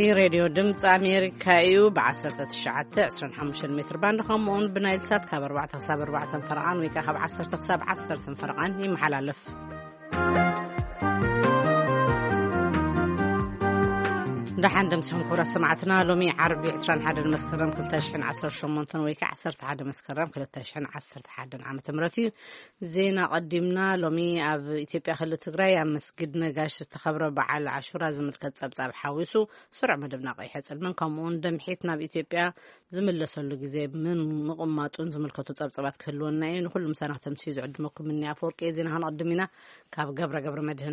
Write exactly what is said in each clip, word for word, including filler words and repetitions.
راديو دمت أمريكا يو بعشرة تشعة عشرين حمش المتر باند خمون بنايلسات كاب أربعة حساب أربعة فرقان ويكا خب عشرة حساب عشرة فرقان يمحل ألف دحين دمسهم كورة سمعتنا لومي عربي عشرين حد المسكرم كل تشحن عشر شمونتن ويكا عشرة حد مسكرم كل تشحن عشرة حد عام تمرتي زينا قدمنا لومي أب إثيوبيا خلت تجري مسجد نجاش استخبر بعل عشرة زمل كتسب سب حويسو سرعة مدبنا قيحة من كمون دم حيتنا بإثيوبيا زمل لسلو جزيب من مقمات زمل كتسب سبات كلون نين كل مسنة تمسيز عدمكم مني أفورك زينا هنقدمنا كاب قبر قبر مدهن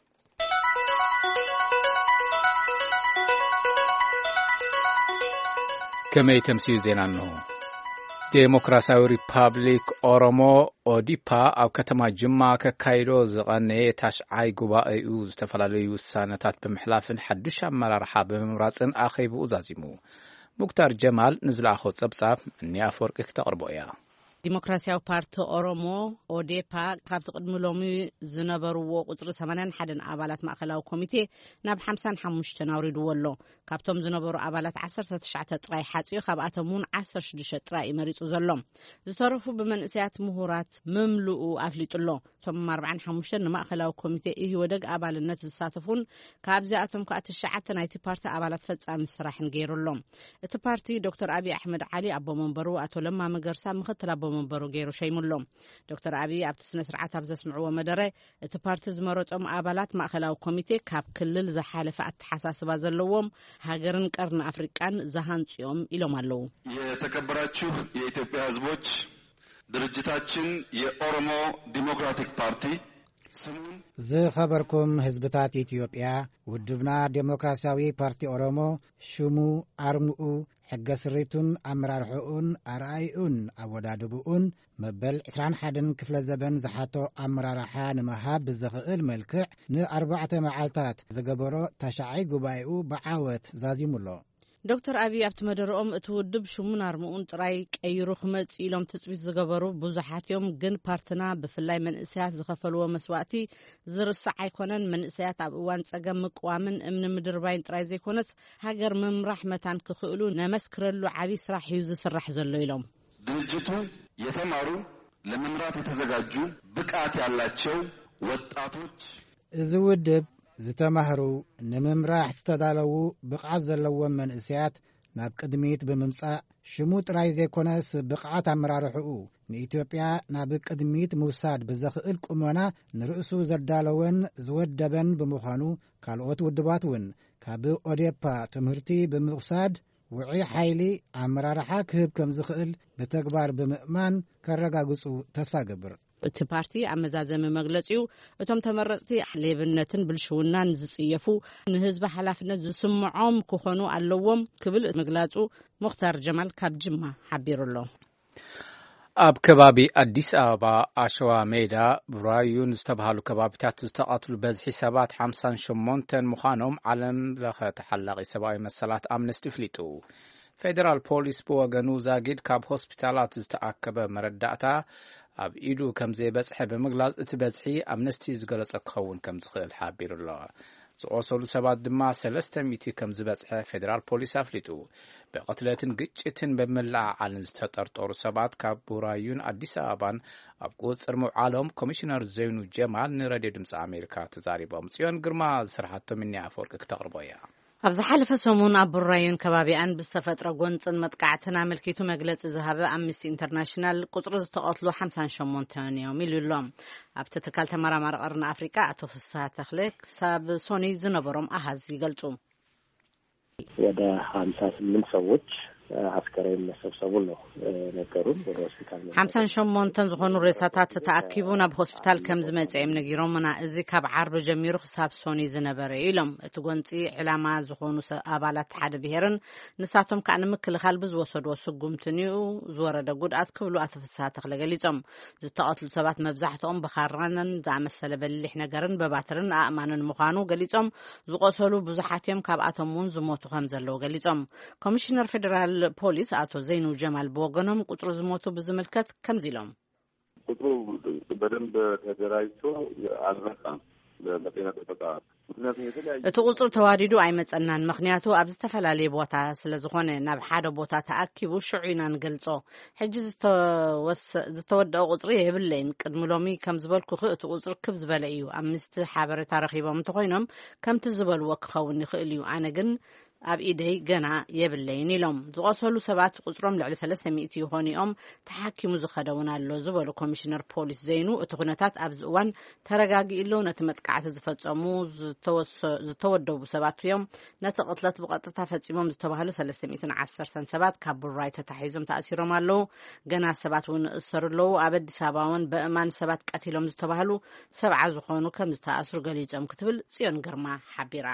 كما تمسيز زينانو ديمقراسياوي ريبابليك اورومو اوديبا او كتما جما ككايدو زغني تاشعاي غبايو استفلاليو سانتات بمحلافن حدش امرارحا بممراصن اخيبو زازيمو مختار جمال نزلاخو صبصاف اني افورق كتقربويا ديمقراسياوي بارتي اورومو اوديبا ካብ تقدم لومي ዝነበርዎ ቁጽሪ ثمانية وثمانين ኣባላት ማእከላዊ ኮሚቴ ናብ خمسة وخمسين ናውሪድዎሎ ካብቶም ዝነበሩ ኣባላት عشرة وتسعة ጥራይ ሓጺኡ ካብኣቶም ውን عشرة وستة ጥራይ ይመሪጹ ዘሎ ዝተረፉ ብመንእሰያት ምሁራት መምልኡ ኣፍሊጡሎ ቶም أربعة وخمسين ንማእከላዊ ኮሚቴ ይወደግ ኣባልነት ዝሳተፉን ካብዚኣቶም ከዓ تسعة ናይቲ ፓርቲ ኣባላት ፈጻሚ ስራሕን ገይሩሎም እቲ ፓርቲ ዶክተር አብይ አሕመድ ዓሊ ኣቦ መንበሩ ኣቶ ለማ መገርሳ ምክትል ኣቦ መንበሩ ገይሩ ሸይሙሎም ዶክተር አብይ ኣብቲ ስነ ስርዓት ኣብ ዘስምዕዎ መደረ እቲ ፓርቲ ዝመረጾም ኣባላት ማእከላዊ ኮሚቴ ካብ ክልል ዝሓለፈ ኣተሓሳስባ ዘለዎም ሀገርን ቀርን አፍሪካን ዘሃንጽዮም ኢሎም አለው የተከበራችሁ የኢትዮጵያ ህዝቦች ድርጅታችን የኦሮሞ ዲሞክራቲክ ፓርቲ ዝኸበርኩም ህዝብታት ኢትዮጵያ ውድብና ዲሞክራሲያዊ ፓርቲ ኦሮሞ ሽሙ አርሙኡ ሕገስሪቱን አመራርሑኡን አርአዩን አወዳድቡኡን መበል عشرين حدن ክፍለ ዘበን ዝሓቶ አመራርሓ ንመሃብ ብዝኽእል መልክዕ ንኣርባዕተ መዓልታት ዝገበሮ ተሻዓይ ጉባኤኡ በዓወት ዛዚሙሎ ዶክተር አብይ ኣብቲ መደረኦም እቲ ውድብ ሽሙን አርሙኡን ጥራይ ቀይሩ ክመጽ ኢሎም ተጽቢት ዝገበሩ ብዙሓትዮም ግን ፓርቲና ብፍላይ መንእሰያት ዝኸፈልዎ መስዋዕቲ ዝርስዕ ኣይኮነን መንእሰያት ኣብ እዋን ጸገም ምቅዋምን እምኒ ምድር ባይን ጥራይ ዘይኮነስ ሃገር ምምራሕ መታን ክኽእሉ ነመስክረሉ ዓቢ ስራሕ እዩ ዝስራሕ ዘሎ ኢሎም ድርጅቱ የተማሩ ለመምራት የተዘጋጁ ብቃት ያላቸው ወጣቶች እዚ ውድብ ዝተማህሩ ንምምራሕ ዝተዳለዉ ብቕዓት ዘለዎም መንእሰያት ናብ ቅድሚት ብምምጻእ ሽሙ ጥራይ ዘይኮነስ ብቕዓት ኣመራርሑኡ ንኢትዮጵያ ናብ ቅድሚት ምውሳድ ብዘኽእል ቁመና ንርእሱ ዘዳለወን ዝወደበን ብምዃኑ ካልኦት ውድባት እውን ካብ ኦዴፓ ትምህርቲ ብምውሳድ ውዒ ሓይሊ ኣመራርሓ ክህብ ከም ዝኽእል ብተግባር ብምእማን ከረጋግጹ ተስፋ ገብር እቲ ፓርቲ ኣመዛዘመ መግለጺኡ እቶም ተመረጽቲ ሌብነትን ብልሽውናን ዝጽየፉ ንህዝቢ ሓላፍነት ዝስምዖም ክኾኑ ኣለዎም ክብል መግለጹ ሙኽታር ጀማል ካብ ጅማ ሓቢሩሎ ኣብ ከባቢ አዲስ አበባ አሸዋ ሜዳ ብራዩን ዝተባሃሉ ከባቢታት ዝተቃትሉ በዝሒ ሰባት خمسة وثمانية ምዃኖም ዓለም ለኸ ተሓላቂ ሰብኣዊ መሰላት ኣምነስቲ ፍሊጡ ፌደራል ፖሊስ ብወገኑ ዛጊድ ካብ ሆስፒታላት ዝተኣከበ መረዳእታ ኣብ ኢዱ ከም ዘይበጽሐ ብምግላጽ እቲ በዝሒ ኣምነስቲ ዝገለጸ ክኸውን ከም ዝኽእል ሓቢሩሎ ዝቆሰሉ ሰባት ድማ ሰለስተ ሚእቲ ከም ዝበጽሐ ፌደራል ፖሊስ ኣፍሊጡ ብቅትለትን ግጭትን በመላዓልን ዝተጠርጠሩ ሰባት ካብ ቡራዩን አዲስ አበባን ኣብ ቁጽር ምውዓሎም ኮሚሽነር ዘይኑ ጀማል ንሬድዮ ድምፂ ኣሜሪካ ተዛሪቦም ጽዮን ግርማ ዝስራሕቶ ምንያ ኣፈወርቂ ክተቕርቦያ ኣብዚ ሓለፈ ሰሙን ኣብ ቡራዩን ከባቢኣን ብዝተፈጥረ ጎንፅን መጥቃዕትን ኣመልኪቱ መግለፂ ዝሃበ ኣምነስቲ ኢንተርናሽናል ቁጽሪ ዝተቐትሉ خمسة وثمانية እዮም ኢሉሎም ኣብቲ ትካል ተመራማሪ ቀርኒ ኣፍሪካ አቶ ፍስሐ ተክለ ክሳብ ሶኒ ዝነበሮም ኣሃዝ ይገልጹ ወደ خمسة وثمانية ሰዎች አስከሬን መሰብሰቡ ነው ነገሩን ወደ ሆስፒታል خمسة وثمانية ዝኾኑ ሬሳታት ተኣኪቡ ናብ ሆስፒታል ከም ዝመጽኦም ነጊሮምና እዚ ካብ ዓርብ ጀሚሩ ክሳብ ሶኒ ዝነበረ ኢሎም እቲ ጎንፂ ዕላማ ዝኾኑ ኣባላት ሓደ ብሄርን ንሳቶም ከዓ ንምክልኻል ብዝወሰድዎ ስጉምትንኡ ዝወረደ ጉድኣት ክብሉ ኣቶ ፍስሐ ተክለ ገሊጾም ዝተቐትሉ ሰባት መብዛሕትኦም ብኻራንን ዝኣመሰለ በሊሕ ነገርን በባትርን ኣእማንን ምዃኑ ገሊጾም ዝቆሰሉ ብዙሓትዮም ካብኣቶም ውን ዝሞቱ ከም ዘለዉ ገሊጾም ኮሚሽነር ፌደራል ፖሊስ አቶ ዘይኑ ጀማል በወገኖም ቁጥሩ ዝሞቱ ብዝመልከት ከምዚ ኢሎም ቁጥሩ በደንብ ተደራጅቶ አልበቃም ለጤና ጥበቃ ምክንያቱም የተለያየ እቲ ቁጽሪ ተዋዲዱ ኣይመጸናን ምክንያቱ ኣብ ዝተፈላለየ ቦታ ስለ ዝኾነ ናብ ሓደ ቦታ ተኣኪቡ ሽዑ ኢና ንገልጾ ሕጂ ዝተወደአ ቁጽሪ የብለይን ቅድሚ ሎሚ ከም ዝበልኩ እቲ ቁጽሪ ክብ ዝበለ እዩ ኣብ ምስቲ ሓበሬታ ረኺቦም እንተኾይኖም ከምቲ ዝበልዎ ክኸውን ይኽእል እዩ ኣነ ግን ኣብ ኢደይ ገና የብለይን ኢሎም ዝቆሰሉ ሰባት ቁጽሮም ልዕሊ ሰለስተ ሚእቲ ይኾኑ እዮም ተሓኪሙ ዝኸደውን ኣሎ ዝበሉ ኮሚሽነር ፖሊስ ዘይኑ እቲ ኩነታት ኣብዚ እዋን ተረጋጊኡሉ ነቲ መጥቃዕቲ ዝፈጸሙ ዝተወደቡ ሰባት እዮም ነቲ ቅትለት ብቐጥታ ፈጺሞም ዝተባሃሉ ሰለስተ ሚእትን ዓሰርተን ሰባት ካብ ቡራይ ተታሒዞም ተኣሲሮም ኣለዉ ገና ሰባት እውን እሰሩ ኣለዉ ኣብ አዲስ አበባ እውን በእማን ሰባት ቀቲሎም ዝተባሃሉ ሰብዓ ዝኾኑ ከም ዝተኣስሩ ገሊፆም ክትብል ጽዮን ግርማ ሓቢራ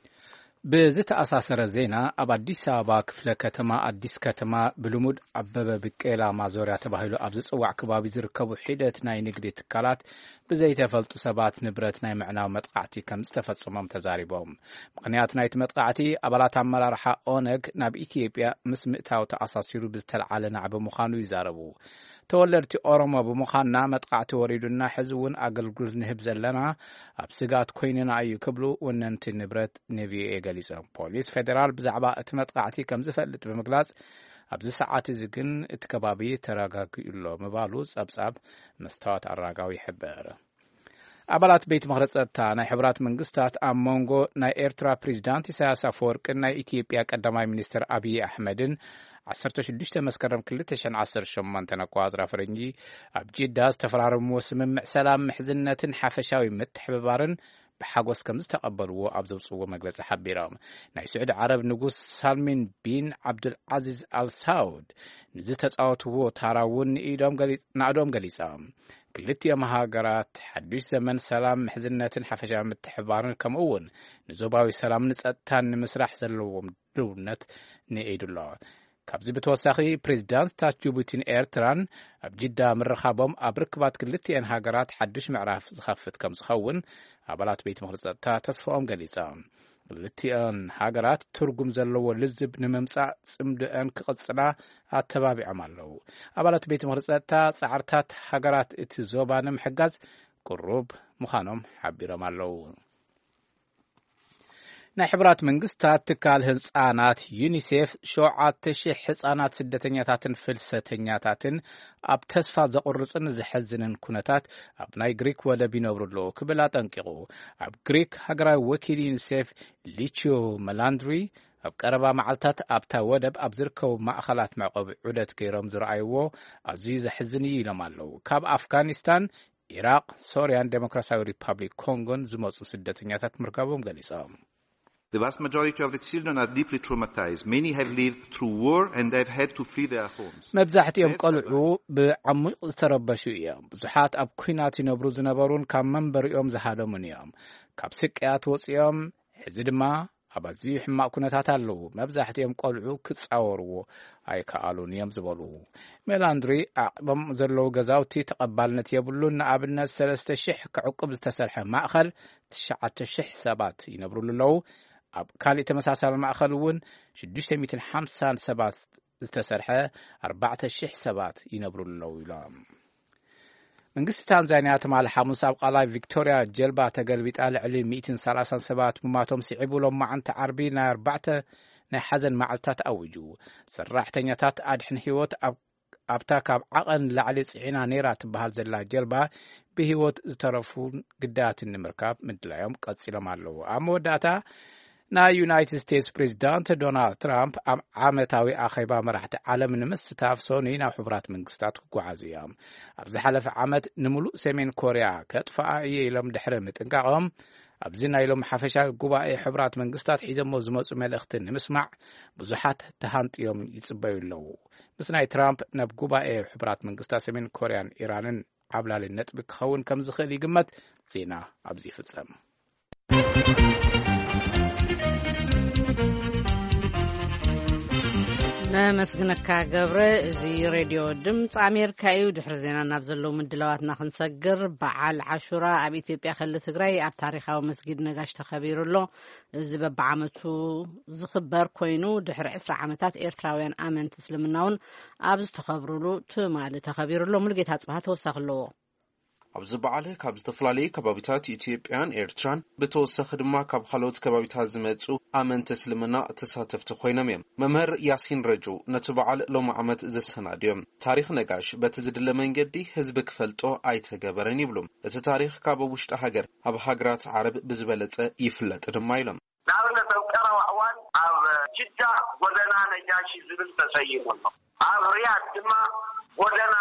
ብዝተኣሳሰረ ዜና ኣብ አዲስ አበባ ክፍለ ከተማ አዲስ ከተማ ብልሙድ አበበ ቢቄላ ማዞርያ ተባሂሉ ኣብ ዝጽዋዕ ከባቢ ዝርከቡ ሒደት ናይ ንግዲ ትካላት ብዘይተፈልጡ ሰባት ንብረት ናይ ምዕናው መጥቃዕቲ ከም ዝተፈጸሞም ተዛሪቦም ምክንያት ናይቲ መጥቃዕቲ ኣባላት ኣመራርሓ ኦነግ ናብ ኢትዮጵያ ምስ ምእታው ተኣሳሲሩ ብዝተለዓለ ናዕቢ ምዃኑ ይዛረቡ ተወለድቲ ኦሮሞ ብምዃንና መጥቃዕቲ ወሪዱና ሕዚ እውን ኣገልግሎት ንህብ ዘለና ኣብ ስጋት ኮይንና እዩ ክብሉ ወነንቲ ንብረት ንቪኦኤ ገሊፆም ፖሊስ ፌደራል ብዛዕባ እቲ መጥቃዕቲ ከም ዝፈልጥ ብምግላጽ ኣብዚ ሰዓት እዚ ግን እቲ ከባቢ ተረጋጊኡሎ ምባሉ ጸብጻብ መስተዋት ኣራጋዊ ይሕብር ኣባላት ቤት ምክሪ ጸጥታ ናይ ሕብራት መንግስታት ኣብ ሞንጎ ናይ ኤርትራ ፕሬዚዳንት ኢሳያስ አፈወርቂን ናይ ኢትዮጵያ ቀዳማይ ሚኒስትር አብይ አሕመድን ዓሰርተ ሽዱሽተ መስከረም ክልተ ሸሕን ዓሰርተ ሸሞንተ ኣቆጻጽራ ፈረንጂ ኣብ ጂዳ ዝተፈራረምዎ ስምምዕ ሰላም ምሕዝነትን ሓፈሻዊ ምትሕብባርን ብሓጎስ ከም ዝተቐበልዎ ኣብ ዘውፅዎ መግለጺ ሓቢሮም ናይ ስዑድ ዓረብ ንጉስ ሳልሚን ቢን ዓብዱልዓዚዝ አልሳውድ ንዝተጻወትዎ ታራ እውን ንኢዶም ገሊፆም ክልቲኦም ሃገራት ሓድሽ ዘመን ሰላም ምሕዝነትን ሓፈሻዊ ምትሕብባርን ከምኡውን ንዞባዊ ሰላምን ጸጥታን ንምስራሕ ዘለዎም ድውነት ንኢዱሎ ካብዚ ብተወሳኺ ፕሬዚዳንትታት ጅቡቲን ኤርትራን ኣብ ጂዳ ምርኻቦም ኣብ ርክባት ክልቲአን ሃገራት ሓድሽ ምዕራፍ ዝኸፍት ከም ዝኸውን ኣባላት ቤት ምክሪ ጸጥታ ተስፋኦም ገሊፆም ክልቲአን ሃገራት ትርጉም ዘለዎ ልዝብ ንምምጻእ ጽምድአን ክቕጽላ ኣተባቢዖም ኣለዉ ኣባላት ቤት ምክሪ ጸጥታ ጻዕርታት ሃገራት እቲ ዞባ ንምሕጋዝ ቅሩብ ምዃኖም ሓቢሮም ኣለዉ ናይ ሕብራት መንግስታት ትካል ህንጻናት ዩኒሴፍ ሸውዓተ ሽሕ ህጻናት ስደተኛታትን ፍልሰተኛታትን ኣብ ተስፋ ዘቁርጽን ዝሕዝንን ኩነታት ኣብ ናይ ግሪክ ወደብ ይነብሩሉ ክብል ኣጠንቂቑ ኣብ ግሪክ ሃገራዊ ወኪል ዩኒሴፍ ሊቺዮ መላንድሪ ኣብ ቀረባ መዓልታት ኣብታ ወደብ ኣብ ዝርከቡ ማእኸላት መዕቆቢ ዑደት ገይሮም ዝረኣይዎ ኣዝዩ ዘሕዝን እዩ ኢሎም ኣለዉ ካብ ኣፍጋኒስታን ኢራቅ ሶርያን ዴሞክራሲያዊ ሪፐብሊክ ኮንጎን ዝመፁ ስደተኛታት ምርካቦም ገሊፆም The vast majority of the children are deeply traumatized. Many have lived through war and they've had to flee their homes. መብዛሕትኦም ቆልዑ ብዓሚቕ ዝተረበሹ እዮም ብዙሓት ኣብ ኩናት ይነብሩ ዝነበሩን ካብ መንበሪኦም ዝሃደሙን እዮም ካብ ስቅያት ወፂኦም ሕዚ ድማ ኣብ ኣዝዩ ሕማቕ ኩነታት ኣለዉ መብዛሕትኦም ቆልዑ ክጻወርዎ ኣይከኣሉን እዮም ዝበሉ ሜላንድሪ ዓቕቦም ዘለዉ ገዛውቲ ተቐባልነት የብሉን ንኣብነት ሰለስተ ሽሕ ክዕቁብ ዝተሰርሐ ማእኸል ትሽዓተ ሽሕ ሰባት ይነብሩሉ ኣለዉ ኣብ ካልእ ተመሳሳሊ ማእኸል እውን ሽዱሽተ ሚእትን ሓምሳን ሰባት ዝተሰርሐ ኣርባዕተ ሽሕ ሰባት ይነብሩሉ ኣለዉ ኢሎም መንግስቲ ታንዛንያ ትማል ሐሙስ ኣብ ቃላይ ቪክቶሪያ ጀልባ ተገልቢጣ ልዕሊ ሚእትን ሰላሳን ሰባት ምማቶም ስዒቡሎም መዓንቲ ዓርቢ ናይ ኣርባዕተ ናይ ሓዘን መዓልታት ኣውጁ ሰራሕተኛታት ኣድሕን ህይወት ኣብታ ካብ ዓቐን ላዕሊ ጽዒና ነይራ ትበሃል ዘላ ጀልባ ብህይወት ዝተረፉን ግዳያትን ንምርካብ ምድላዮም ቀጺሎም ኣለዉ ኣብ መወዳእታ ናይ ዩናይትድ ስቴትስ ፕሬዚዳንት ዶናልድ ትራምፕ ኣብ ዓመታዊ ኣኼባ መራሕቲ ዓለም ንምስታፍ ሶኒ ናብ ሕብራት መንግስታት ክጓዓዙ እዮም ኣብ ዝሓለፈ ዓመት ንምሉእ ሰሜን ኮርያ ከጥፍኣ እየ ኢሎም ድሕሪ ምጥንቃቖም ኣብዚ ናይ ሎም ሓፈሻዊ ጉባኤ ሕብራት መንግስታት ሒዘሞ ዝመፁ መልእኽቲ ንምስማዕ ብዙሓት ተሃንጥዮም ይጽበዩ ኣለዉ ምስ ናይ ትራምፕ ናብ ጉባኤ ሕብራት መንግስታት ሰሜን ኮርያን ኢራንን ዓብላሊ ነጥቢ ክኸውን ከም ዝኽእል ይግመት ዜና ኣብዚ ይፍጸም ነመስግነካ ገብረ እዚ ሬድዮ ድምፂ ኣሜሪካ እዩ ድሕሪ ዜና ናብ ዘለዉ ምድላዋትና ክንሰግር በዓል ዓሹራ ኣብ ኢትዮጵያ ክልል ትግራይ ኣብ ታሪኻዊ መስጊድ ነጋሽ ተኸቢሩ ኣሎ እዚ በብዓመቱ ዝኽበር ኮይኑ ድሕሪ ዕስራ ዓመታት ኤርትራውያን ኣመንቲ እስልምና እውን ኣብ ዝተኸብሩሉ ትማሊ ተኸቢሩ ኣሎ ሙሉጌታ ጽባህ ተወሳኺ ኣለዎ ኣብዚ በዓል ካብ ዝተፈላለዩ ከባቢታት ኢትዮጵያን ኤርትራን ብተወሳኺ ድማ ካብ ካልኦት ከባቢታት ዝመጹ ኣመንቲ እስልምና ተሳተፍቲ ኮይኖም እዮም። መምህር ያሲን ረጁ ነቲ በዓል ሎሚ ዓመት ዘሰናድዮም ታሪክ ነጋሽ በቲ ዝድለ መንገዲ ህዝቢ ክፈልጦ ኣይተገበረን ይብሉም። እቲ ታሪክ ካብ ውሽጢ ሃገር ኣብ ሃገራት ዓረብ ብዝበለጸ ይፍለጥ ድማ ኢሎም። ንኣብነት ኣብ ቀረባ እዋን ኣብ ጅዳ ጎደና ነጃሺ ዝብል ተሰይሞሎ፣ ኣብ ሪያድ ድማ ጎደና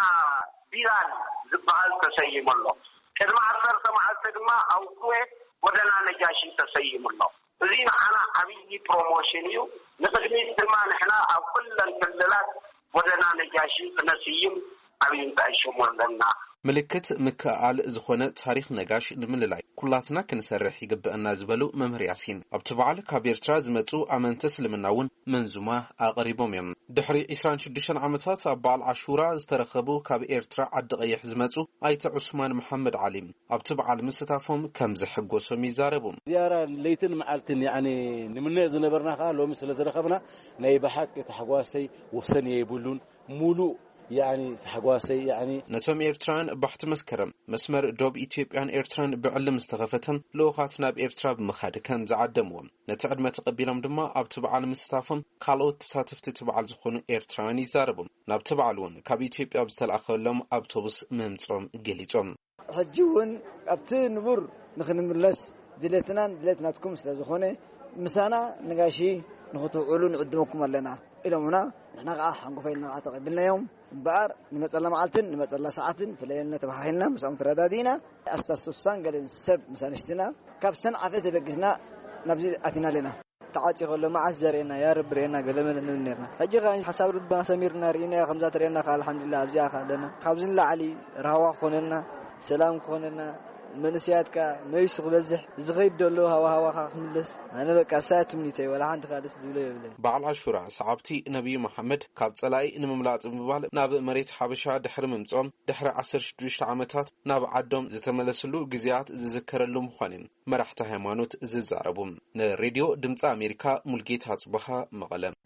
ቢላል ዝበሃል ተሰይሞሎ፣ ቅድሚ ዓሰርተ መዓልቲ ድማ ኣብ ኩዌት ጎደና ነጃሺ ተሰይሞሎ። እዚ ንዓና ዓብዪ ፕሮሞሽን እዩ። ንቅድሚት ድማ ንሕና ኣብ ኩለን ክልላት ጎደና ነጃሺ ክነስይም ዓብዪ እንተይሽሙ ኣለና። ምልክት ምክኣል ዝኾነ ታሪክ ነጋሽ ንምልላይ ኩላትና ክንሰርሕ ይግብአና ዝበሉ መምህር ያሲን ኣብቲ በዓል ካብ ኤርትራ ዝመጹ ኣመንቲ እስልምና እውን መንዙማ ኣቕሪቦም እዮም። ድሕሪ عشرين وستة ዓመታት ኣብ በዓል ዓሹራ ዝተረኸቡ ካብ ኤርትራ ዓዲ ቀይሕ ዝመጹ ኣይተ ዑስማን መሐመድ ዓሊም ኣብቲ በዓል ምስታፎም ከም ዝሕጎሶም ይዛረቡ። ዝያራ ለይትን መዓልትን ያኒ ንምነ ዝነበርና ኸ ሎሚ ስለዝረኸብና ናይ በሓቅ ተሐጓሰይ ወሰን የብሉን ሙሉ يعني تحقواسي يعني نتوم إيرتران بحت مسكرم مسمر دوب إثيوبيان إيرتران بعلم استخفتهم لوخاتنا بإيرترا بمخاد كان زعدموهم نتعد ما تقبلهم دما أب تبع المستافهم قالوا تساتفت تبع الزخون إيرتران يزاربهم ناب تبعلون كاب إثيوبيا بستلأخذ لهم أبتوبس ممتوم قليجهم حجون أبت نبر نخن ملس دلتنا دلتنا تكم سلازخونه مسانا نقاشي نخطو علون قدمكم لنا إلى هنا نحن قاح نقفلنا عتقبلنا يوم بار نمثل معلتن نمثل ساعتن فلينا تبحينا مسام فردادينا استسوسان قالن سب مسانشتنا كابسن عفت بقنا نبزي اتنا لنا تعاطي قال ما عزرينا يا رب رينا قلمنا ننيرنا حجي حساب ربنا سميرنا رينا خمسات رينا قال الحمد لله ابزي خالنا خابزن لا علي رهوا خوننا سلام خوننا من سيادك ميش غبزح زغيد دلو هوا هوا خملس انا بقى ساعه منيتي ولا عند خالص دولي بلا بعل عاشوراء صعبتي نبي محمد كاب صلاي نمملاط مبال ناب مريت حبشا دحر ممصوم دحر عشرة وستة عامات ناب عدوم زتملسلو غزيات زذكرلو مخانين مرحت هيمانوت ززاربوم راديو دمص امريكا ملجيت حصبها مقلم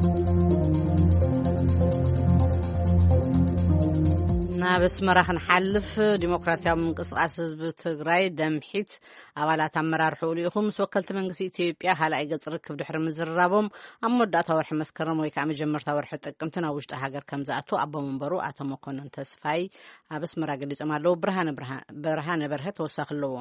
نابس مراخن حلف ديمقراطيا منقصاص حزب تግራይ ደምሒት አባላት አመራር ሑሊኹም ወከልት መንግስት ኢትዮጵያ ሃላይ ገጽ ርክብ ድሕር ምዝራቦም አመዳታ ወርሕ መስከረም ወይ ካም ጀመርታ ወርሕ ተጠቅምትና ውሽጥ ሀገር ከምዛቱ አቦ መንበሩ አቶ መኮንን ተስፋይ አብስ መራ ገሊጽማለው ብርሃነ ብርሃነ በርሀ ተወሳኽለዎ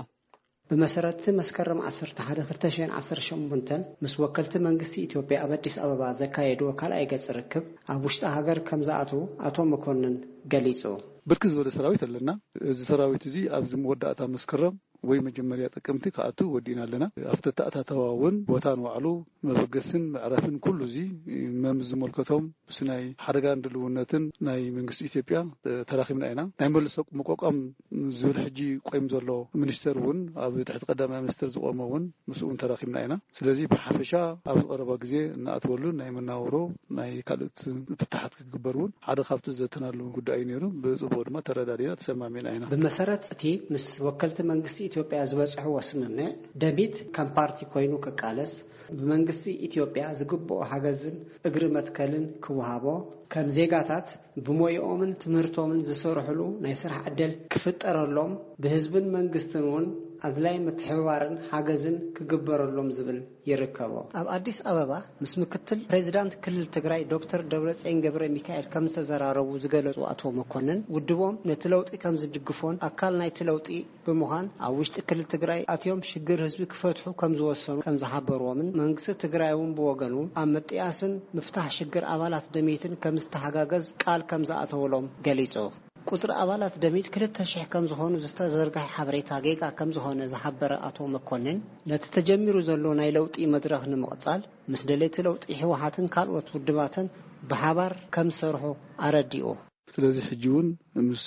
በመሰረት መስከረም عشرة واحد ألفين وعشرة ምስ ወከልት መንግስት ኢትዮጵያ አዲስ አበባ ዘካየዶ ሃላይ ገጽ ርክብ ኣብ ውሽጥ ሀገር ከምዛቱ አቶ መኮንን ገሊጹ ብርክዝ ወደ ሰራዊት አለና እዚ ሰራዊት እዚ ኣብ ዝመወዳእታ መስከረም ወይ መጀመሪያ ጥቅምቲ ካአቱ ወዲና ኣለና አፍተታታ ተዋውን ቦታን ዋዕሉ መበገስን ምዕራፍን ኩሉ እዚ መምዝ መልከቶም ስናይ ሓደጋን ድልውነትን ናይ መንግስት ኢትዮጵያ ተራኺብና ኢና ናይ መልሶ መቋቋም ዝብል ሕጂ ቆይም ዘሎ ሚኒስተር ውን ኣብ ትሕት ቀዳማይ ሚኒስተር ዝቆመውን መስኡን ተራኺብና ኢና ስለዚ በሓፈሻ ኣብ ቀረባ ግዜ እናኣትወሉ ናይ መናወሮ ናይ ካልኦት ፍትሓት ክግበሩን ሓደ ካብቲ ዘተናሉ ጉዳይ ነይሩ በጽቦ ድማ ተረዳዲና ተሰማሚና ኢና በመሰረት እቲ ምስ ወከልት መንግስት ኢትዮጵያ ዝበጽሑ ወስምነ ደቢት ከም ፓርቲ ኮይኑ ከቃለስ በመንግስት ኢትዮጵያ ዝግብኦ ሀገዝን እግሪ መትከልን ክወሃቦ ከም ዜጋታት ብሞዮምን ትምህርቶምን ዝሰርሕሉ ናይ ስራሕ ዕድል ክፍጠረሎም በህዝብን መንግስትን አድላይ መተሕዋርን ሀገዝን ክግበረሎም ዝብል ይርከቦ ኣብ አዲስ አበባ ምስ ምክትል ፕሬዝዳንት ክልል ትግራይ ዶክተር ደብረጽዮን ገብረ ሚካኤል ከም ዝተዘራረቡ ዝገለጹ አቶ መኮንን ውድቦም ነትለውጢ ከም ዝድግፎን አካል ናይ ትለውጢ በመሆን ኣብ ውሽጥ ክልል ትግራይ አትዮም ሽግር ህዝቢ ክፈትሑ ከም ዝወሰኑ ከም ዝሓበሩዎምን መንግስት ትግራይውን በወገኑ ኣብ መጥያስን ምፍታሕ ሽግር አባላት ደሚትን ከም ዝተሓጋገዝ ቃል ከም ዝኣተወሎም ገሊጹ ቁጥር አባላት ደሚት ክልተ ሺህ ከም ዝሆኑ ዝተዘርጋሕ ሓበሬታ ጌጋ ከም ዝሆነ ዝሓበረ አቶ መኮንን ለተጀሚሩ ዘሎ ናይ ለውጢ መድረኽ ንምቕጻል ምስ ደሌት ለውጢ ህወሓትን ካልኦት ውድባትን በሓባር ከም ሰርሑ አረዲኡ ስለዚህ ሕጂውን ምስ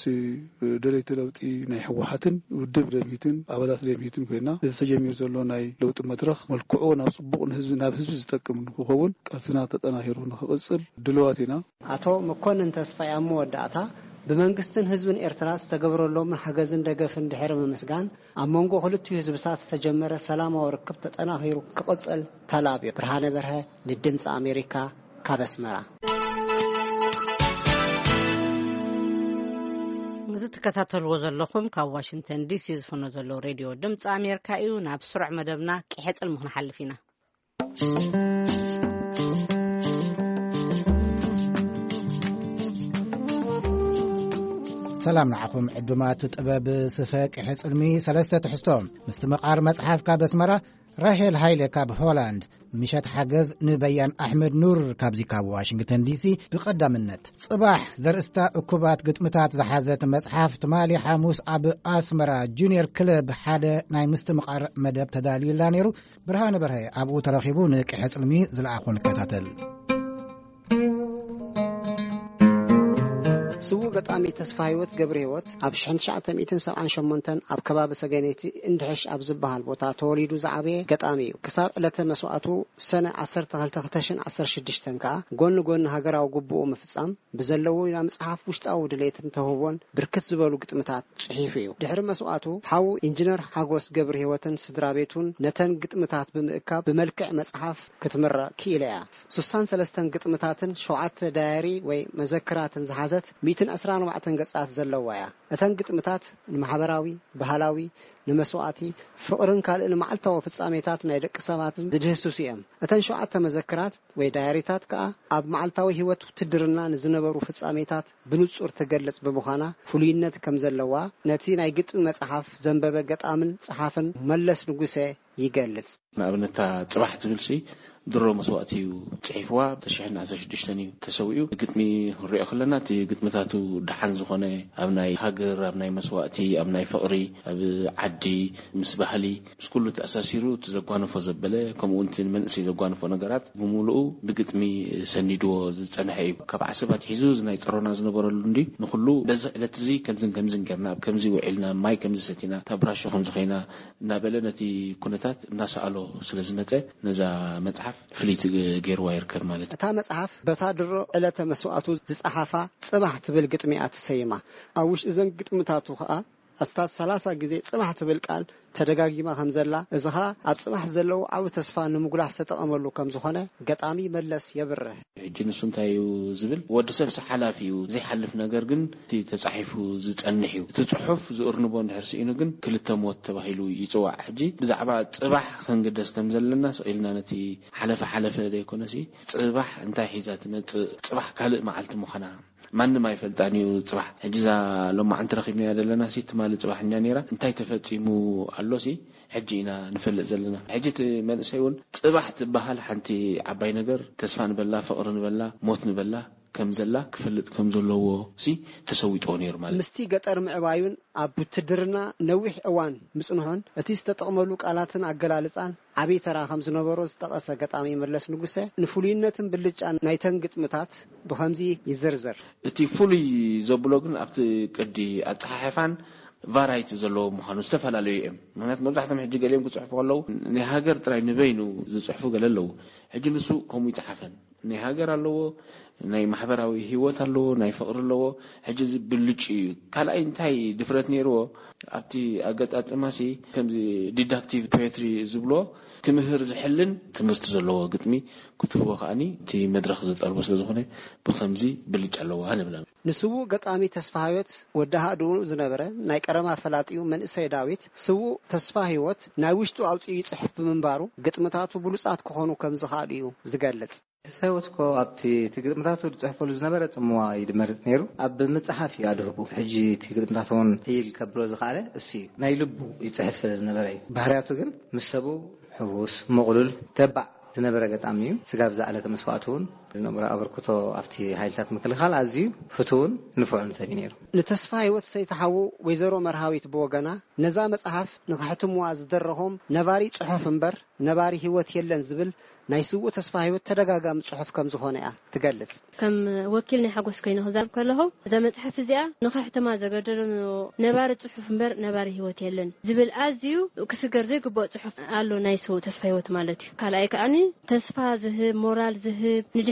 ደሌት ለውጢ ናይ ህወሓትን ውድብ ደሚትን አባላት ደሚትን ኮይና ዝተጀሚሩ ዘሎ ናይ ለውጢ መድረኽ መልክዑ ናብ ጽቡቕን ህዝቢ ናብ ህዝቢ ዝጠቅም ክኸውን ቃልስና ተጠናሂሩ ንኽቕጽል ድልዋትና አቶ መኮንን ተስፋይ አመወዳእታ በመንግስትን ህዝብን ኤርትራ ተገብረሎም ሐገዝን ደገፍን ድሕረ መስጋን አመንጎ ሁለቱ ህዝብታት ተጀመረ ሰላማዊ ርክብ ተጠናሂሩ ክቅጽል ተላብዮ ብርሃነ በርሀ ለድምጽ አሜሪካ ካበስመራ ዝትከታተልዎ ዘለኹም ካብ ዋሽንግተን ዲሲ ዝፍኖ ዘሎ ሬድዮ ድምፂ ኣሜሪካ እዩ። ናብ ስሩዕ መደብና ቂሕፅል ምኽንሓልፍ ኢና። ሰላም ንዓኹም ዕዱማት ጥበብ ስፈ ቂሕፅልሚ ሰለስተ ትሕዝቶም ምስቲ መቃር መጽሓፍካ በስመራ ራሄል ሃይለ ካብ ሆላንድ ምሸት ሓገዝ ንበያን ኣሕመድ ኑር ካብዚ ካብ ዋሽንግተን ዲሲ ብቐዳምነት ጽባሕ ዘርእስታ እኩባት ግጥምታት ዝሓዘት መጽሓፍ ትማሊ ሐሙስ ኣብ ኣስመራ ጁኒየር ክለብ ሓደ ናይ ምስትምቓር መደብ ተዳልዩላ ነይሩ። ብርሃነ በርሀ ኣብኡ ተረኺቡ ንቂሕፅልሚ ዝለኣኹ ንከታተል። ስው ገጣሚ ተስፋ ህይወት ገብረ ህይወት ኣብ ሽሕን ትሽዓተ ሚእትን ሰብዓን ሸሞንተን ኣብ ከባቢ ሰገነቲ እንድሕሽ ኣብ ዝበሃል ቦታ ተወሊዱ ዝዓበየ ገጣሚ እዩ። ክሳብ ዕለተ መስዋዕቱ ሰነ ዓሰርተ ክልተ ሽሕን ዓሰርተ ሽዱሽተ ከዓ ጎኒ ጎኒ ሃገራዊ ግቡኡ ምፍጻም ብዘለዎ ኢላ መጽሓፍ ውሽጣዊ ድሌትን ተህቦን ብርክት ዝበሉ ግጥምታት ጽሒፉ እዩ። ድሕሪ መስዋዕቱ ሓው ኢንጂነር ሓጎስ ገብረ ህይወትን ስድራ ቤቱን ነተን ግጥምታት ብምእካብ ብመልክዕ መጽሓፍ ክትምረቕ ኪኢላ እያ። ስልሳ ወሰለስተ ግጥምታትን ሸውዓተ ዳይሪ ወይ መዘክራትን ዝሓዘት ሚእትን ዓሰርተ ኣርባዕተ ገጻት ዘለዋ እያ። እተን ግጥምታት ንማሕበራዊ ባህላዊ ንመስዋዕቲ ፍቕርን ካልእ ንመዓልታዊ ፍጻሜታት ናይ ደቂ ሰባት ዝድህስሱ እዮም። እተን ሸውዓተ መዘክራት ወይ ዳይሪታት ከዓ ኣብ መዓልታዊ ህይወት ውትድርና ንዝነበሩ ፍጻሜታት ብንጹር ትገልጽ ብምዃና ፍሉይነት ከም ዘለዋ ነቲ ናይ ግጥሚ መጽሓፍ ዘንበበ ገጣምን ጸሓፍን መለስ ንጉሴ ይገልጽ። ንኣብነታ ጽባሕ ዝብልሲ ድሮ መስዋዕቲ ጽሒፍዋ ተሽሕን ዓሰርተ ሽዱሽተ እዩ ተሰዊኡ ግጥሚ ርኢዮ ከለና እቲ ግጥምታቱ ደሓን ዝኾነ ኣብ ናይ ሃገር ኣብ ናይ መስዋዕቲ ኣብ ናይ ፍቕሪ ኣብ ዓዲ ምስ ባህሊ ምስ ኩሉ ተኣሳሲሩ ተዘጓነፎ ዘበለ ከምኡ እውን መንእሰይ ዘጓነፎ ነገራት ብምሉኡ ብግጥሚ ሰኒድዎ ዝጸንሐ እዩ። ካብ ዓሰባት ሒዙ ናይ ፀሮና ዝነበረሉ እንዲ ንኹሉ በዚ ዕለት እዚ ከምዝን ከምዝን ጌርና ኣብ ከምዚ ውዒልና ማይ ከምዚ ሰቲና ታብራሽ ከምዚ ኸይና እናበለ ነቲ ኩነታት እናሰኣሎ ስለዝመፀ ነዛ መጽሓፍ ፍሊት ገይርዋ ይርከብ ማለት እታ መጽሓፍ በታ ድሮ ዕለተ መስዋዕቱ ዝጸሓፋ ጽባሕ ትብል ግጥሚኣ ተሰይማ ኣብ ውሽጢ እዘን ግጥምታቱ ከዓ ኣስታት ሰላሳ ግዜ ጽባሕ ትብል ቃል ተደጋጊማ ከም ዘላ እዚ ከዓ ኣብ ጽባሕ ዘለው ዓብ ተስፋ ንምጉላህ ተጠቐመሉ ከም ዝኾነ ገጣሚ መለስ የብርህ። ሕጂ ንሱ እንታይ እዩ ዝብል ወዲ ሰብ ሓላፊ እዩ ዘይሓልፍ ነገር ግን እቲ ተጻሒፉ ዝጸንሕ እዩ። እቲ ጽሑፍ ዝእርንቦ እንድሕር ሲኢኑ ግን ክልተ ሞት ተባሂሉ ይጽዋዕ። ሕጂ ብዛዕባ ጽባሕ ክንግደስ ከም ዘለና ስኢልና ነቲ ሓለፈ ሓለፈ ዘይኮነሲ ጽባሕ እንታይ ሒዛ ትመጽእ ጽባሕ ካልእ መዓልቲ ምዃና ማንም አይፈልጣን እዩ ጽባሕ ሕጂዛ ሎማ አንተ ረኺብና ያለና ሲት ማለት ጽባሕኛ ነራ እንታይ ተፈጺሙ አሎሲ ሕጂና ንፈልጥ ዘለና ሕጂት መንሰይውን ጽባሕ ትበሃል ሓንቲ ዓባይ ነገር ተስፋ ንበላ ፍቅር ንበላ ሞት ንበላ ከም ዘላ ክፈልጥ ከም ዘለዎ ሲ ተሰዊጦ ነር ማለት ምስቲ ገጠር ምዕባዩን ኣብ ውትድርና ነዊሕ እዋን ምጽንሆን እቲ ዝተጠቕመሉ ቃላትን አገላልጻን ዓብይ ተራ ከም ዝነበሮ ዝተቀሰ ገጣሚ መለስ ንጉሴ ንፍሉይነትን ብልጫን ናይ ተንግጥምታት ብኸምዚ ይዝርዝር። እቲ ፍሉይ ዘብሎ ግን ኣብቲ ቅዲ ኣጻሓፋን ቫራይቲ ዘለዎ ምዃኑ ዝተፈላለዩ እዮም። ምክንያት መብዛሕትኦም ሕጂ ገሊኦም ክጽሕፉ ከለው ናይ ሃገር ጥራይ ንበይኑ ዝጽሕፉ ገለለው ሕጂ ንሱ ከምኡ ይጽሓፈን ናይ ሃገር ኣለዎ ናይ ማሕበራዊ ህይወት ኣለዎ ናይ ፍቅር ኣለዎ ሕጂ ብልጭ ካልኣይ እንታይ ድፍረት ነይርዎ ኣብቲ ኣገጣጥማሲ ከምዚ ዲዳክቲቭ ፖኤትሪ ዝብሎ ክምህር ዝሕልን ትምህርቲ ዘለዎ ግጥሚ ክትህቦ ከኣኒ እቲ መድረኽ ዝጠልቦ ስለዝኾነ ብኸምዚ ብልጭ ኣለዎ ንብላ ንስው ገጣሚ ተስፋ ህይወት ወዳሃ ድኡ ዝነበረ ናይ ቀረማ ፈላጥዩ መንእሰይ ዳዊት ስው ተስፋ ህይወት ናይ ውሽጡ ኣውጽኡ ይጽሕፍ ብምንባሩ ግጥምታቱ ብሉጻት ክኾኑ ከም ዝኽኣል እዩ ዝገልጽ። ሰውትኮ ኣብቲ ትግጥምታቱ ዝጽሕፈሉ ዝነበረ ጽምዋ ይድመርጽ ነይሩ ኣብ መጽሓፍ ያድርቡ ሕጂ ትግጥምታቱን ሂል ከብሮ ዝኻለ እሱ ናይ ልቡ ይጽሕፍ ስለ ዝነበረ ባህሪያቱ ግን ምሰቡ ሕውስ መቕሉል ተባዕ ዝነበረ ገጣሚ እዩ። ስጋብ ዝዓለተ መስዋዕቱን ዝነበረ ኣበርክቶ ኣብቲ ሃይልታት ምክልኻል ኣዝዩ ፍቱውን ንፉዕን ሰብ ነይሩ። ንተስፋ ህይወት ሰይተሓው ወይዘሮ መርሃዊት ብወገና ነዛ መጽሓፍ ንኽሕትምዋ ዝደረኾም ነባሪ ጽሑፍ እምበር ነባሪ ህይወት የለን ዝብል ናይ ስው ተስፋ ህይወት ተደጋጋሚ ጽሑፍ ከም ዝኾነ ያ ትገልጽ። ከም ወኪል ናይ ሓጎስ ኮይኑ ክዛብ ከለሁ እዛ መጽሓፍ እዚኣ ንኽሕትማ ዘገደረ ነባሪ ጽሑፍ እምበር ነባሪ ህይወት የለን ዝብል ኣዝዩ ክስገር ዘይግባእ ጽሑፍ ኣሎ ናይ ስው ተስፋ ህይወት ማለት እዩ። ካልኣይ ከኣኒ ተስፋ ዝህብ ሞራል ዝህብ ንድሕሪ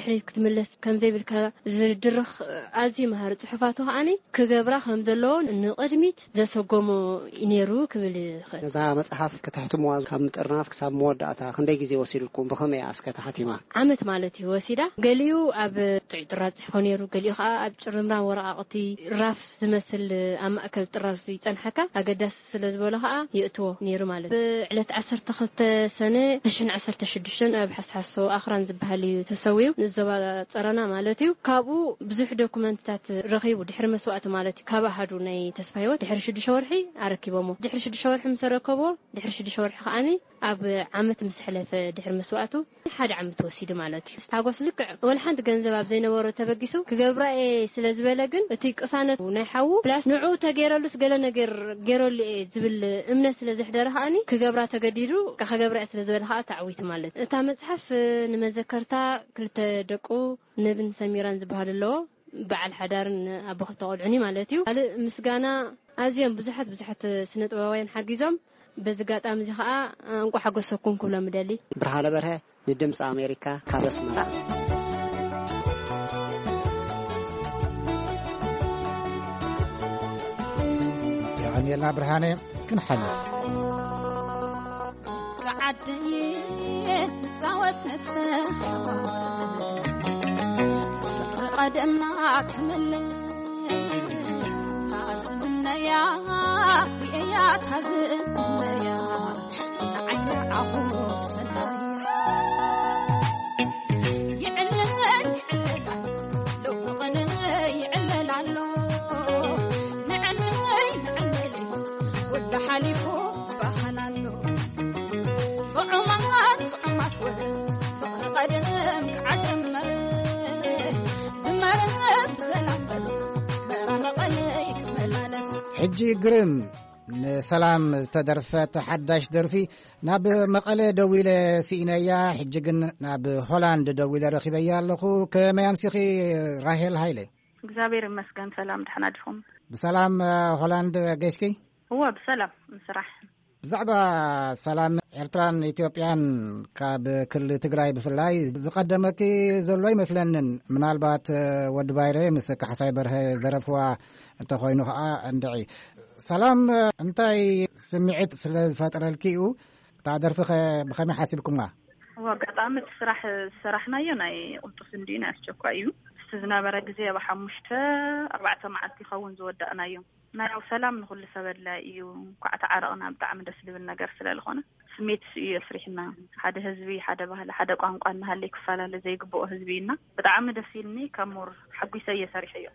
ድሕሪት ክትምለስ ከም ዘይብልካ ዝድርኽ ኣዝዩ መሃር ጽሑፋቱ ኸኣኒ ክገብራ ከም ዘለዎን ንቕድሚት ዘሰጎሞ ይነሩ ክብል ይኽእል። እዛ መጽሓፍ ከተሕትምዋ ካብ ምጥርናፍ ክሳብ መወዳእታ ክንደይ ግዜ ወሲድኩም ብኸመይ ኣስከታ ሓቲማ? ዓመት ማለት እዩ ወሲዳ። ገሊኡ ኣብ ጥዑይ ጥራዝ ጽሕፎ ነይሩ፣ ገሊኡ ከዓ ኣብ ጭርምራን ወረቓቕቲ ራፍ ዝመስል ኣብ ማእከል ጥራዝ ይጸንሐካ ኣገዳሲ ስለ ዝበሎ ከዓ ይእትዎ ነይሩ ማለት ብዕለት ዓሰርተ ክልተ ሰነ ተሽሕን ዓሰርተ ሽዱሽተ ኣብ ሓስሓሶ ኣኽራን ዝበሃል እዩ ተሰዊዩ ንዘባ ፀረና ማለት እዩ። ካብኡ ብዙሕ ዶኩመንትታት ረኺቡ ድሕሪ መስዋእቲ ማለት እዩ። ካብ ኣሃዱ ናይ ተስፋ ህይወት ድሕሪ ሽዱሽተ ወርሒ ኣረኪቦሞ ድሕሪ ሽዱሽተ ወርሒ ምስ ረከቦ ድሕሪ ሽዱሽተ ወርሒ ከዓኒ ኣብ ዓመት ምስ ሕለፈ ድሕሪ መስዋእቱ ሓደ ዓመት ወሲዱ ማለት እዩ። ሓጎስ ልክዕ ወላ ሓንቲ ገንዘብ ኣብ ዘይነበሮ ተበጊሱ ክገብራ ስለ ዝበለ ግን እቲ ቅሳነት ናይ ሓዉ ፕላስ ንዑ ተገይረሉስ ገለ ነገር ገይረሉ ዝብል እምነት ስለ ዝሕደረ ከዓኒ ክገብራ ተገዲዱ ከገብራ ስለ ዝበለ ከዓ ተዓዊት ማለት እታ መጽሓፍ ንመዘከርታ ክልተ ደቁ ነብን ሰሚራን ዝበሃል ኣለዎ በዓል ሓዳርን ኣብ ክልተ ቆልዑኒ ማለት እዩ። ካልእ ምስጋና ኣዝዮም ብዙሓት ብዙሓት ስነ ጥበባውያን ሓጊዞም በዚ ጋጣሚ እዚ ከዓ እንቋ ሓጎሰኩም ክብሎ ምደሊ ብርሃነ በርሀ ንድምፂ ኣሜሪካ ካብ ኣስመራ يلا برهاني كنحلف قعدين صوت نفسه قدمنا كمل تازمنا يا يا تازمنا يا عين عفو سنايا يعلن يعلن لو غنى يعلن له حليفو بحنانو صعومات صعومات فقر قدم كعتمر بمرب سلام بس برام قليك ملانس حجي قرم سلام استدرفت حداش درفي ناب مقالة دويلة سينايا حجيقن ناب هولاند دويلة رخيبيا لخو كما يمسيخي راهيل هايلي እግዚአብሔር ይመስገን ሰላም ደህና ዲኹም بسلام هولاند جيشكي هو بسلام مسرح بزعبة سلام إرتران إثيوبيان كاب كل تجراي بفلاي زقدمك زلوي مثلاً من البات ود بايرة مسك حساي بره ظرفوا أنت خوينه عندي سلام أنت سمعت سل فترة الكيو تعذر في بخمي حاسبكم ما هو قطعمت سرح سرحنا يناي قلت سندينا أشجعكوا استزنا برجزية وحمشته أربعة معتي خون زودنا يوم نايو سلام نقول لسبب لا يو قعت عرقنا بتعم دسلي بالنجار سلال خونه سميت يفرحنا حدا هزبي حدا بهلا حدا قانقان هاللي كفاله لزي قبو هزبينا بتعم دسيلني كمور حقي سي سريحيه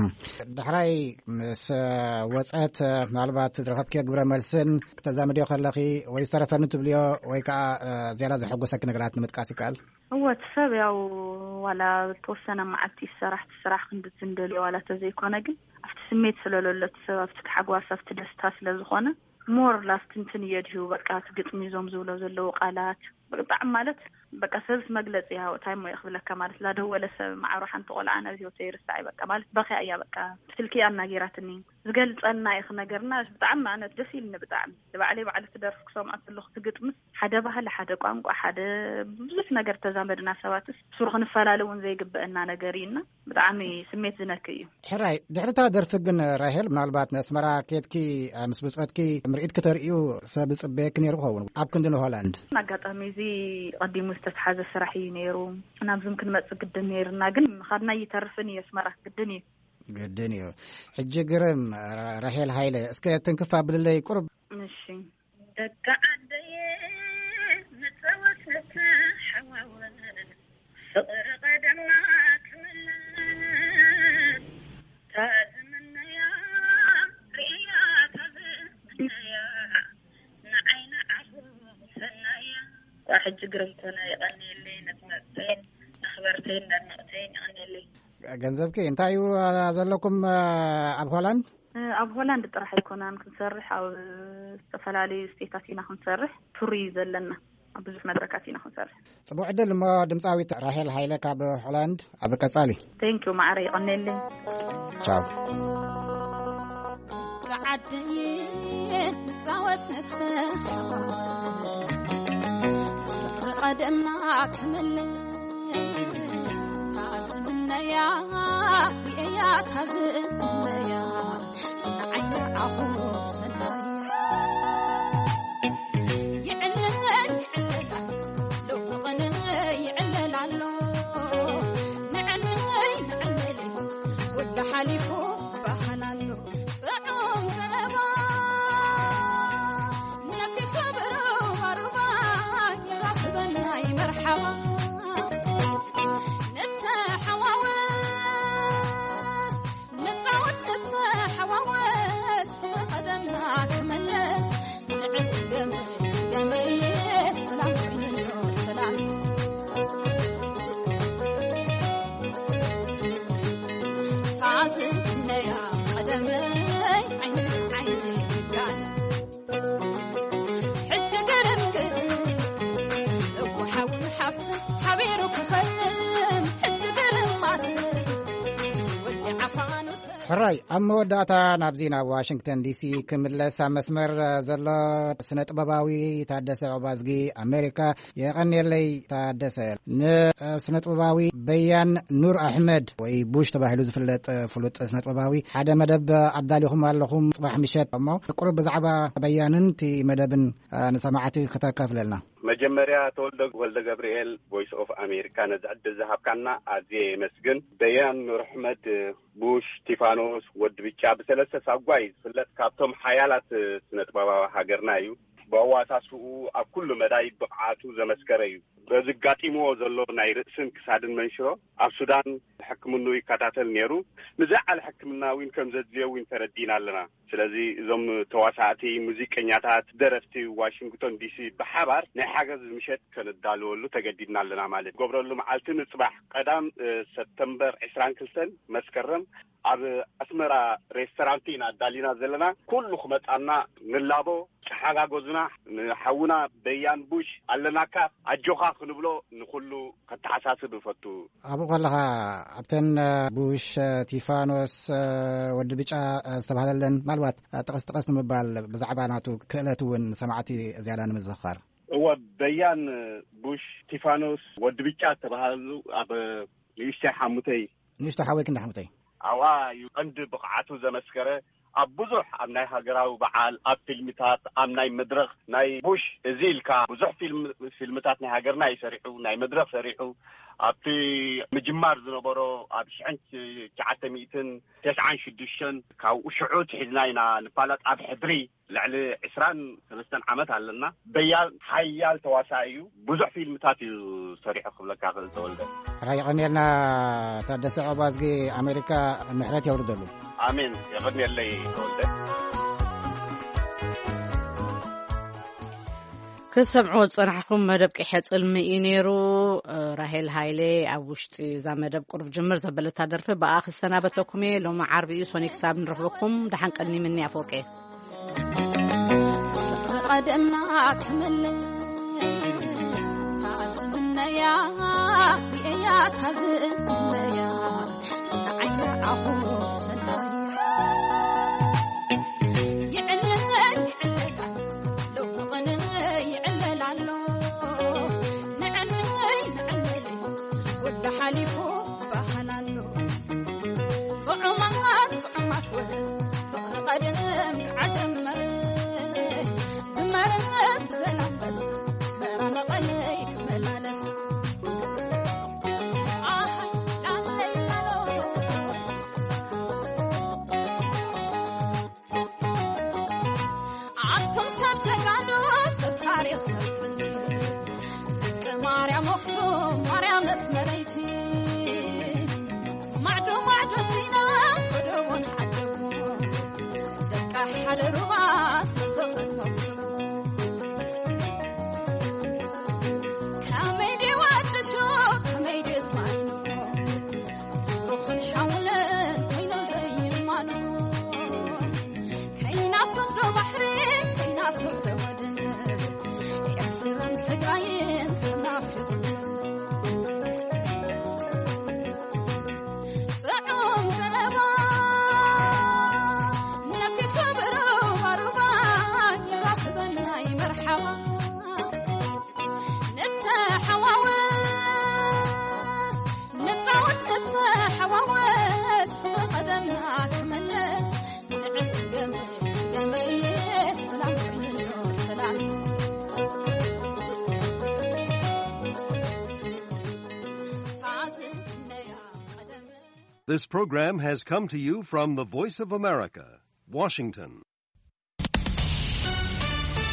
دحراي مس وصات معلومات درخبك غبره ملسن تزامديو خلخي ويسترفن تبليو ويكا زياده زحقسك نغرات متقاسي قال هو تسابيا ولا توسنا معتي الصراح الصراح كنت تندلي ولا تزي كونه ግን after ስሜት ስለሌለ ተሰባብት ተሐጓሳ ተደስታ ስለዝኾነ ሞር ላስትንትን የድዩ በቃ ግጥም ይዞም ዝብለው ዘለው ቃላት በጣም ማለት በቃ ሰብስ መግለጽ ያው ታይም ይخبለካ ማለት ላደወለ ሰብ ማዕሮ ሓንቲ ቆልዓና ዚዮ ተይርሳይ በቃ ማለት በኺያ ያ በቃ ትልኪ አናገራትኒ ዝገልጸና ይኽ ነገርና በጣም ማለት ደስ ይልኒ በጣም ለባዕለ ባዕለ ተደርፍ ክሰማት ለኹ ትግጥምስ ሓደ ባህል ሓደ ቋንቋ ሓደ ብዙሕ ነገር ተዛመድና ሰባትስ ሱር ክንፈላለውን ዘይግበአና ነገርይና በጣም ስሜት ዝነክ እዩ ሕራይ ድሕርታ ደርፍግን ራሄል ምናልባት ነስመራ ኬትኪ ምስብጽትኪ ምርኢት ከተርእዩ ሰብ ጽበክ ነይሩ ኸውን ኣብ ክንድን ሆላንድ አጋጣሚ ዚ ቀዲሙ ተስሓዘ ስራሕ ነይሩ ናብዝም ክንመጽ ግድን ነይርና ግን ኻድና ይተርፍን የስመራ ግድን እዩ ግድን እዩ ሕጂ ግርም ራሄል ሃይለ እስከ ተንክፋ ብልለይ ቁርብ እሺ ደጋ አደየ ነጸወሰተ ሐዋወ ፍቅር ቀደማ ክምለ ታዝምነያ ሪያ ታዝምነያ ንዓይነ ዓፉ ሰናያ واحد جرمتنا يغني لي نتمثل أخبرتين نقطتين يغني لي جنزبك انتايو زلكم أب هولاند أب هولاند طرح يكون أنا كنسرح أو استفلالي استيتاتينا كنسرح فري زلنا بزوج مدركاتينا كنسرح طبعا عدل ما دمصاوي راهيل هايلك أب هولاند أب كصالي ثانك يو معري يغني لي تشاو قعدين صوت نفسه قدمنا كمل زمنيا يا كزمنيا عين عخو سنايا يعلن يعلن لو غنى يعلن علو نعلن نعلن ولا حليفو بخلالو صعون زربا نفي صبر وربا يرحبنا مرحبا حراي أما وداتا نابزينا واشنطن دي سي كملسا مسمر زلو سنة طباباوي تادس عبازقي أمريكا يغني لي تادس سنة طباباوي بيان نور أحمد وي بوش تباهلو زفلت فلوت سنة طباباوي حدا مدب عبداليهم اللهم صباح مشات أما قرب بزعبا بيانن تي مدبن نسمعتي خطاكاف لنا መጀመሪያ ተወልደ ወልደ ገብርኤል ቮይስ ኦፍ አሜሪካ ነዝዕድ ዝሃብካና አዝየ መስግን በያን ኑር አሕመድ ቡሽ ስቲፋኖስ ወድ ብቻ በሰለሰ ሳጓይ ፍለት ካብቶም ሓያላት ስነጥባባ ሀገርና እዩ በዋሳሱ ኣብ ኩሉ መዳይ ብቕዓቱ ዘመስከረዩ በዝጋጢሞ ዘሎ ናይ ርእስን ክሳድን መንሽሮ ኣብ ሱዳን ሕክምና ይከታተል ነይሩ ንዝዓል ሕክምናዊን ከም ዘድልየውን ተረዲና ኣለና ስለዚ እዞም ተዋሳእቲ ሙዚቀኛታት ደረፍቲ ዋሽንግተን ዲሲ ብሓባር ናይ ሓገዝ ምሸት ከነዳልወሉ ተገዲድና ኣለና ማለት ገብረሉ መዓልቲ ንጽባሕ ቀዳም ሰፕተምበር عشرين ክልተ መስከረም ኣብ ኣስመራ ሬስቶራንቲና ዳሊና ዘለና ኩሉ ክመጣና ንላቦ ሓጋጎዝና ንሓውና በያን ቡሽ ኣለናካ ኣጆኻ ክንብሎ ንኩሉ ከተሓሳስብ ፈቱ ኣብኡ ከለኻ ኣብተን ቡሽ ስቲፋኖስ ወዲ ብጫ ዝተባሃለለን ማልባት ጠቀስ ጠቀስ ንምባል ብዛዕባ ናቱ ክእለት እውን ሰማዕቲ ዝያዳ ንምዝኻር እወ በያን ቡሽ ስቲፋኖስ ወዲ ብጫ ዝተባሃሉ ኣብ ንእሽተይ ሓሙተይ ንእሽተይ ሓወይ ክንዲ ሓሙተይ ኣዋ ይቀንዲ ብቕዓቱ ዘመስከረ ኣብ ብዙሕ ኣብ ናይ ሃገራዊ በዓል ኣብ ፊልምታት ኣብ ናይ መድረኽ ናይ ቡሽ እዚልካ ብዙሕ ፊልም ፊልምታት ናይ ሃገርና ይሰሪሑ ናይ መድረኽ ሰሪሑ ኣብቲ ምጅማር ዝነበሮ ኣብ ሽሕን ትሽዓተ ሚእትን ተስዓን ሽዱሽተን ካብ ውሽዑት ሒዝና ኢና ንፋላት ኣብ ሕድሪ ልዕሊ عشرين وثلاثة ዓመት ኣለና በያን ሓያል ተዋሳኢ እዩ ብዙሕ ፊልምታት እዩ ሰሪሑ ክብለካ ክእል ተወልደ ራይ ቀኒልና ታደሰ ዕባዝጊ ኣሜሪካ ምሕረት የውርደሉ ኣሜን የቀኒለይ ተወልደ كسمعوا صراحكم مدب كحصل مينيرو راهيل هايلي او وشتي ذا مدب قرب جمر زبلت تدرف باخر سنه بتكمي لو ما عربي سونيك ساب نرفلكم دحن قني مني افوقي قدمنا كمل تعزمنا يا يا تعزمنا يا عين عفو سنايا حليفو بخلالو صعومات صعومات فقر قدم عتمر بمرب زنبس سبرا مقليك ملالس عطم سبت قالو سبت تاريخ سبت مريم مخصوم مريم اسمريتي معدو معدو زينة ودون حدبو دكا حد رواس فغرت مقصوم كاميدي وادشو كاميدي اسمعينو روخن شاولن وينو زي المانو كينا فقر بحري كينا فقر ودن يحسرن سقاين سنافي صعوم زربا نفي صبرو This program has come to you from the Voice of America, Washington.